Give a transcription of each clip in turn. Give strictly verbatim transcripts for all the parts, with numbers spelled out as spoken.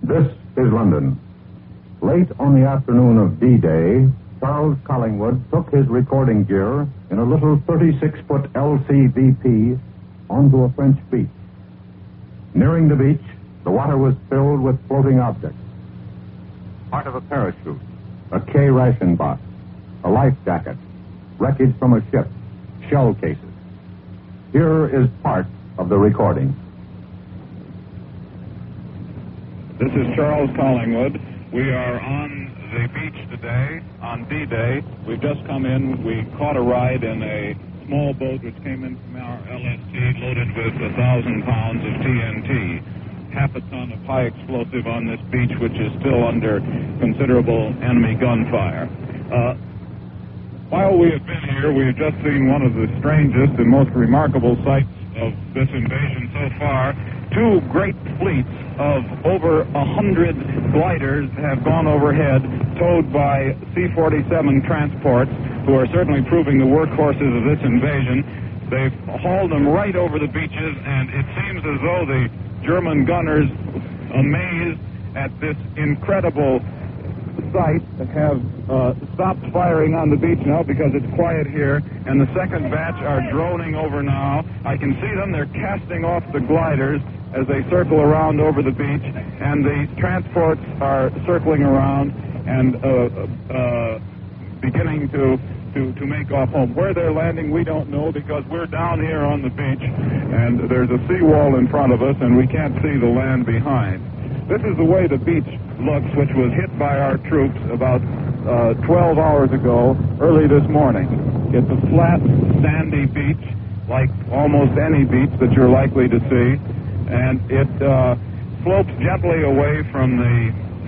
This is London. Late on the afternoon of D-Day, Charles Collingwood took his recording gear in a little thirty-six foot L C V P onto a French beach. Nearing the beach, the water was filled with floating objects. Part of a parachute, a K ration box, a life jacket, wreckage from a ship, shell cases. Here is part of the recording. This is Charles Collingwood. We are on the beach today, on D-Day. We've just come in. We caught a ride in a small boat which came in from our L S T loaded with a thousand pounds of T N T. Half a ton of high explosive on this beach, which is still under considerable enemy gunfire. Uh, while we have been here, we have just seen one of the strangest and most remarkable sights of this invasion so far. Two great fleets of over a hundred gliders have gone overhead, towed by C forty-seven transports, who are certainly proving the workhorses of this invasion. They've hauled them right over the beaches, and it seems as though the German gunners, amazed at this incredible sight, have uh, stopped firing on the beach now because it's quiet here, and the second batch are droning over now. I can see them. They're casting off the gliders as they circle around over the beach, and the transports are circling around and uh, uh, beginning to, to, to make off home. Where they're landing, we don't know, because we're down here on the beach, and there's a seawall in front of us, and we can't see the land behind. This is the way the beach looks, which was hit by our troops about uh, twelve hours ago, early this morning. It's a flat, sandy beach, like almost any beach that you're likely to see, and it uh, slopes gently away from the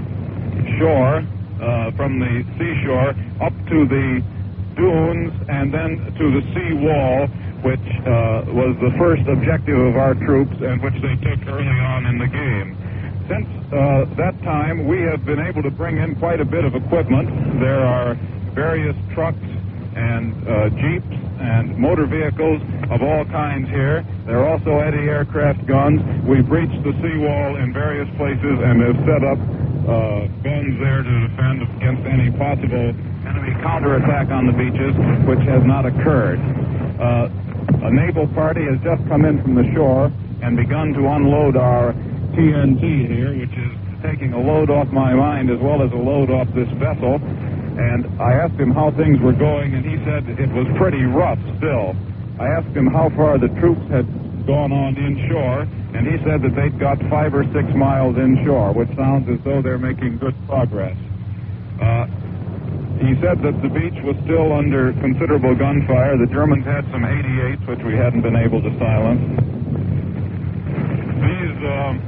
shore, uh, from the seashore, up to the dunes, and then to the sea wall, which uh, was the first objective of our troops and which they took early on in the game. Since uh, that time, we have been able to bring in quite a bit of equipment. There are various trucks and uh, jeeps and motor vehicles of all kinds here. There are also anti-aircraft guns. We breached the seawall in various places and have set up uh, guns there to defend against any possible enemy counterattack on the beaches, which has not occurred. Uh, a naval party has just come in from the shore and begun to unload our T N T here, which is taking a load off my mind as well as a load off this vessel. And I asked him how things were going, and he said it was pretty rough still. I asked him how far the troops had gone on inshore, and he said that they'd got five or six miles inshore, which sounds as though they're making good progress. Uh, he said that the beach was still under considerable gunfire. The Germans had some eighty-eights, which we hadn't been able to silence. These... Um,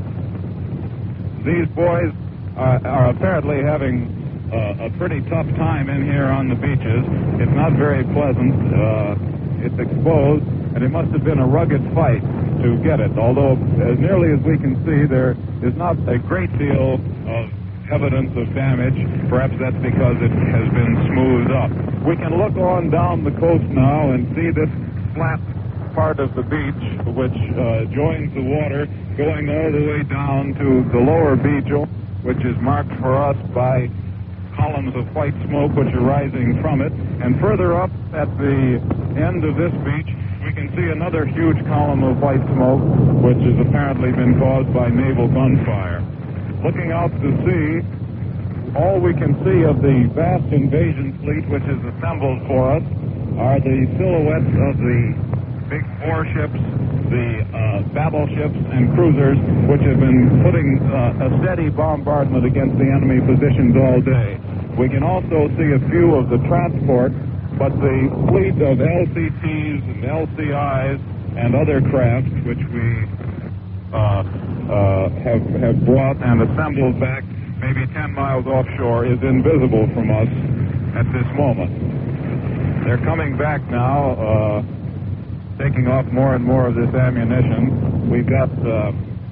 These boys uh, are apparently having uh, a pretty tough time in here on the beaches. It's not very pleasant. Uh, it's exposed, and it must have been a rugged fight to get it. Although, as nearly as we can see, there is not a great deal of evidence of damage. Perhaps that's because it has been smoothed up. We can look on down the coast now and see this flat part of the beach, which uh, joins the water, going all the way down to the lower beach, which is marked for us by columns of white smoke which are rising from it. And further up at the end of this beach, we can see another huge column of white smoke, which has apparently been caused by naval gunfire. Looking out to sea, all we can see of the vast invasion fleet which is assembled for us are the silhouettes of the big warships, the uh, battleships and cruisers, which have been putting uh, a steady bombardment against the enemy positions all day. We can also see a few of the transports, but the fleet of L C Ts and L C Is and other craft, which we uh, uh, have, have brought and assembled back maybe ten miles offshore, is invisible from us at this moment. They're coming back now, uh, taking off more and more of this ammunition. We've got uh,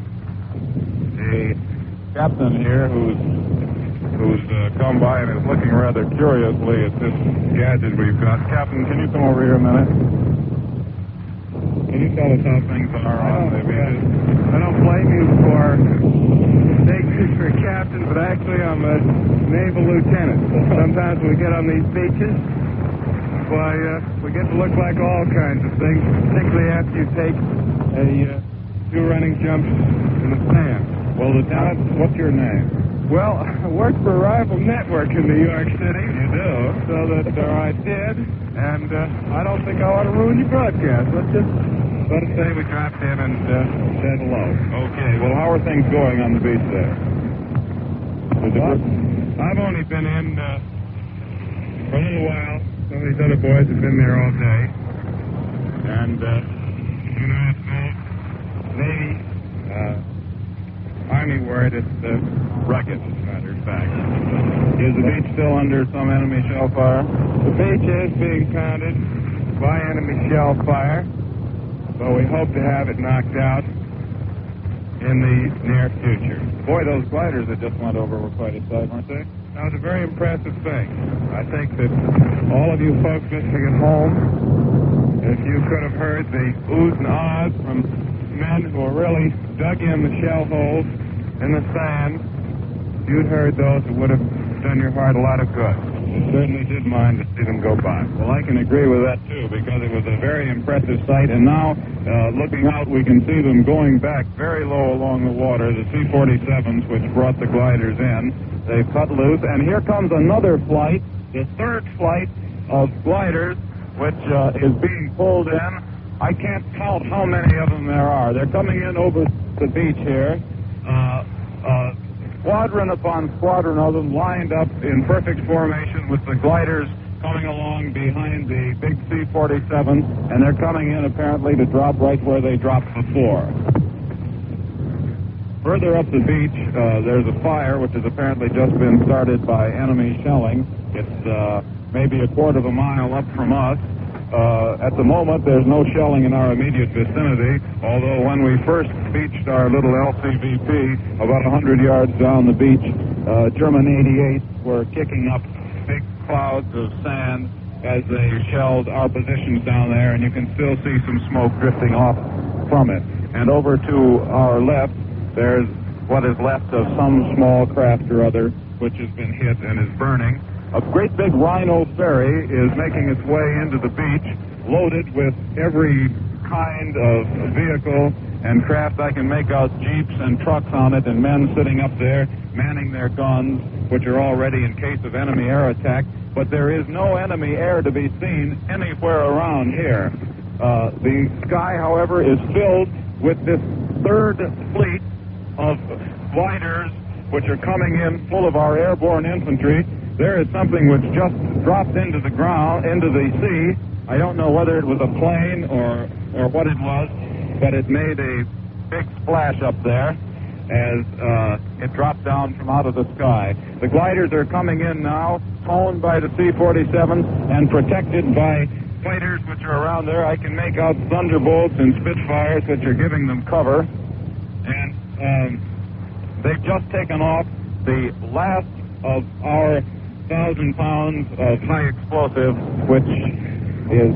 a captain here who's who's uh, come by and is looking rather curiously at this gadget we've got. Captain, can you come over here a minute? Can you tell us how things are on the beaches? I don't blame you for taking I'm a naval lieutenant. Sometimes when we get on these beaches, why, uh, we get to look like all kinds of things, particularly after you take a uh, few running jumps in the sand. Well, Lieutenant, what's your name? Well, I work for Rival Network in New York City. You do? So that uh, I did, and uh, I don't think I ought to ruin your broadcast. Let's just let us say we dropped in and uh, said hello. Okay, well, how are things going on the beach there? Is it Well, good? I've only been in uh, for a little while. Some of these other boys have been there all day. And, uh, you know, it's called Navy, uh, Army word, it's uh, rugged, as a matter of fact. Is the beach still under some enemy shell fire? The beach is being pounded by enemy shell fire, but we hope to have it knocked out in the near future. Boy, those gliders that just went over were quite a sight, weren't they? That was a very impressive thing. I think that all of you folks listening at home, if you could have heard the oohs and ahs from men who are really dug in the shell holes in the sand, you'd heard those, it would have done your heart a lot of good. You certainly did mind to see them go by. Well, I can agree with that, too, because it was a very impressive sight, and now, uh, looking out, we can see them going back very low along the water, the C forty-sevens, which brought the gliders in. They've cut loose, and here comes another flight, the third flight of gliders, which uh, is being pulled in. I can't count how many of them there are. They're coming in over the beach here. Uh, uh, squadron upon squadron of them lined up in perfect formation with the gliders coming along behind the big C forty-seven, and they're coming in apparently to drop right where they dropped before. Further up the beach, uh, there's a fire which has apparently just been started by enemy shelling. It's uh, maybe a quarter of a mile up from us. Uh, at the moment, there's no shelling in our immediate vicinity, although when we first beached our little L C V P about one hundred yards down the beach, uh, German eighty-eights were kicking up big clouds of sand as they shelled our positions down there, and you can still see some smoke drifting off from it. And over to our left, there's what is left of some small craft or other which has been hit and is burning. A great big Rhino ferry is making its way into the beach, loaded with every kind of vehicle and craft. I can make out jeeps and trucks on it and men sitting up there manning their guns, which are all ready in case of enemy air attack. But there is no enemy air to be seen anywhere around here. Uh, the sky, however, is filled with this third fleet of gliders, which are coming in full of our airborne infantry. There is something which just dropped into the ground, into the sea. I don't know whether it was a plane or, or what it was, but it made a big splash up there as uh, it dropped down from out of the sky. The gliders are coming in now, towed by the C forty-sevens and protected by fighters which are around there. I can make out Thunderbolts and Spitfires which are giving them cover. And um, they've just taken off the last of our thousand pounds of high explosive, which is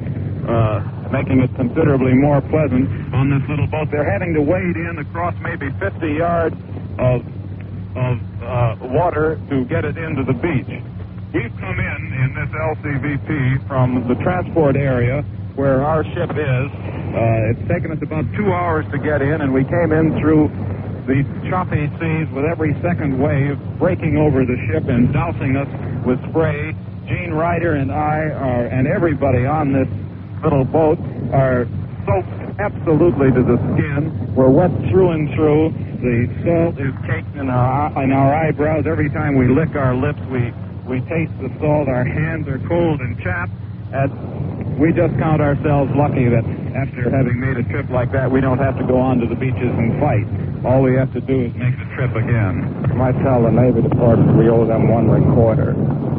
uh, making it considerably more pleasant on this little boat. They're having to wade in across maybe fifty yards of of uh, water to get it into the beach. We've come in in this L C V P from the transport area where our ship is. Uh, it's taken us about two hours to get in, and we came in through the choppy seas with every second wave breaking over the ship and dousing us with spray. Gene Ryder and I are, and everybody on this little boat are soaked absolutely to the skin. We're wet through and through. The salt is caked in our in our eyebrows. Every time we lick our lips, we we taste the salt. Our hands are cold and chapped. And we just count ourselves lucky that after having made a trip like that, we don't have to go on to the beaches and fight. All we have to do is make the trip again. I might tell the Navy Department we owe them one recorder.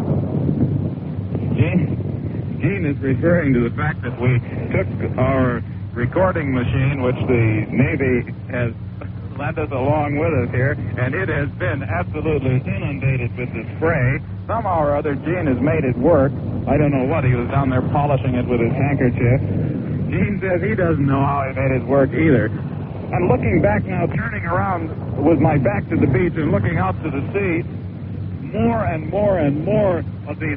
Gene, Gene is referring to the fact that we took our recording machine, which the Navy has lent us along with us here, and it has been absolutely inundated with the spray. Somehow or other, Gene has made it work. I don't know what. He was down there polishing it with his handkerchief. Gene says he doesn't know how he made it work either. I'm looking back now, turning around with my back to the beach and looking out to the sea. more and more and more of these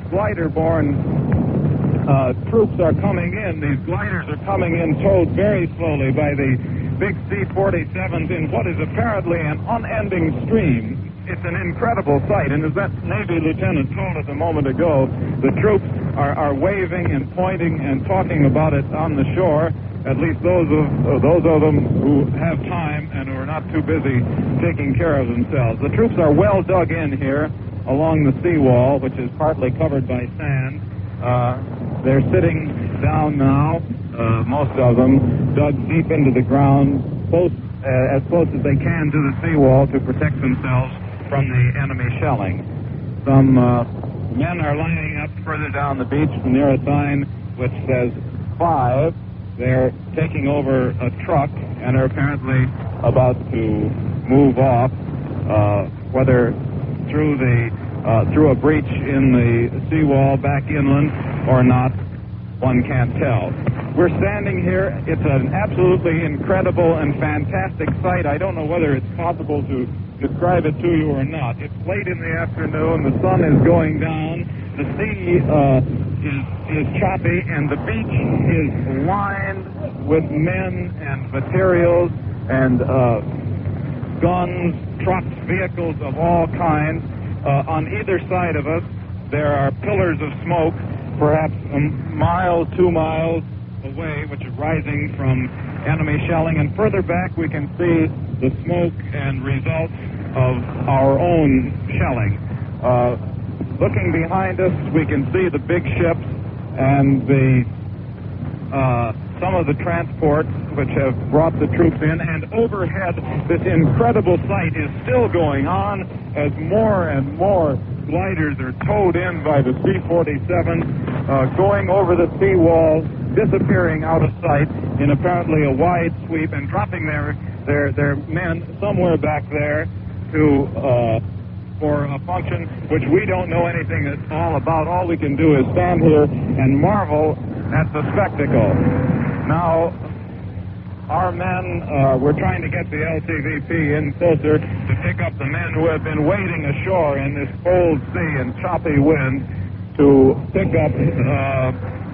glider-borne uh, troops are coming in. These gliders are coming in towed very slowly by the big C forty-sevens in what is apparently an unending stream. It's an incredible sight, and as that Navy lieutenant told us a moment ago, the troops are, are waving and pointing and talking about it on the shore, at least those of uh, those of them who have time and who are not too busy taking care of themselves. The troops are well dug in here along the seawall, which is partly covered by sand. Uh, they're sitting down now, uh, most of them, dug deep into the ground, close, uh, as close as they can to the seawall to protect themselves from the enemy shelling. Some uh, men are lining up further down the beach near a sign which says five. They're taking over a truck and are apparently about to move off, uh, whether through the uh, through a breach in the seawall back inland or not, one can't tell. We're standing here. It's an absolutely incredible and fantastic sight. I don't know whether it's possible to describe it to you or not. It's late in the afternoon. The sun is going down. The sea uh, is, is choppy, and the beach is lined with men and materials and uh, guns, trucks, vehicles of all kinds. Uh, on either side of us, there are pillars of smoke, perhaps a mile, two miles away, which is rising from enemy shelling. And further back, we can see the smoke and results of our own shelling. Uh, looking behind us, we can see the big ships and the uh, some of the transports which have brought the troops in. And overhead, this incredible sight is still going on as more and more gliders are towed in by the C forty-seven, uh, going over the seawall, disappearing out of sight in apparently a wide sweep, and dropping their their their men somewhere back there to uh, for a function which we don't know anything at all about. All we can do is stand here and marvel at the spectacle. Now, our men, uh, we're trying to get the L T V P in closer to pick up the men who have been waiting ashore in this cold sea and choppy wind to pick up uh,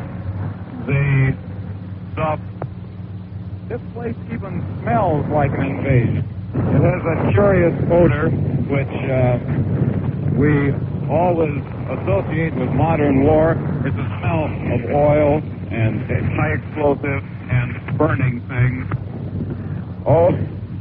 the stuff. This place even smells like an invasion. It has a curious odor which uh, we always associate with modern war. It's a smell of oil and high explosive and burning things. Oh,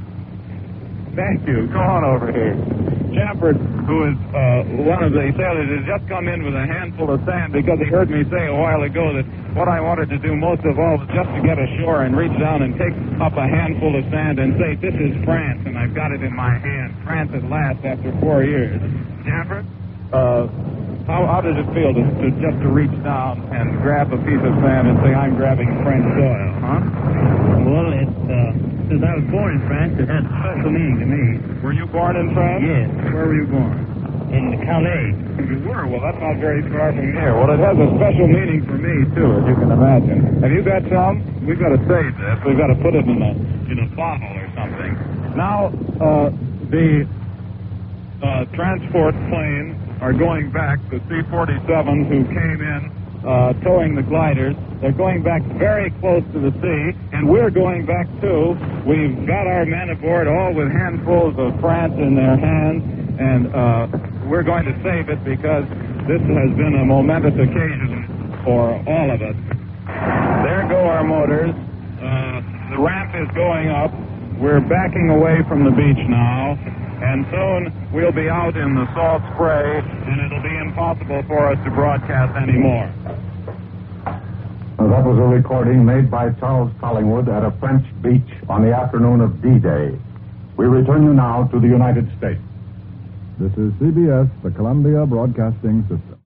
thank you. Go on over here. Champert, who is uh, one of the sailors, has just come in with a handful of sand because he heard me say a while ago that what I wanted to do most of all was just to get ashore and reach down and take up a handful of sand and say, this is France, and I've got it in my hand. France at last after four years. Champert, uh, how, how does it feel to, to just to reach down and grab a piece of sand and say, I'm grabbing French soil, huh? Well, it, uh, since I was born in France, it has a special meaning to me. Were you born in France? Yes. Where were you born? In Calais. You were? Well, that's not very far from here. Well, it has a special meaning for me, too, as you can imagine. Have you got some? We've got to save this. We've got to put it in a, in a bottle or something. Now, uh, the uh, transport planes are going back, the C forty-sevens who came in uh, towing the gliders. They're going back very close to the sea, and we're going back, too. We've got our men aboard, all with handfuls of France in their hands, and uh, we're going to save it because this has been a momentous occasion for all of us. There go our motors. Uh, the ramp is going up. We're backing away from the beach now, and soon we'll be out in the salt spray, and it'll be impossible for us to broadcast anymore. That was a recording made by Charles Collingwood at a French beach on the afternoon of D-Day. We return you now to the United States. This is C B S, the Columbia Broadcasting System.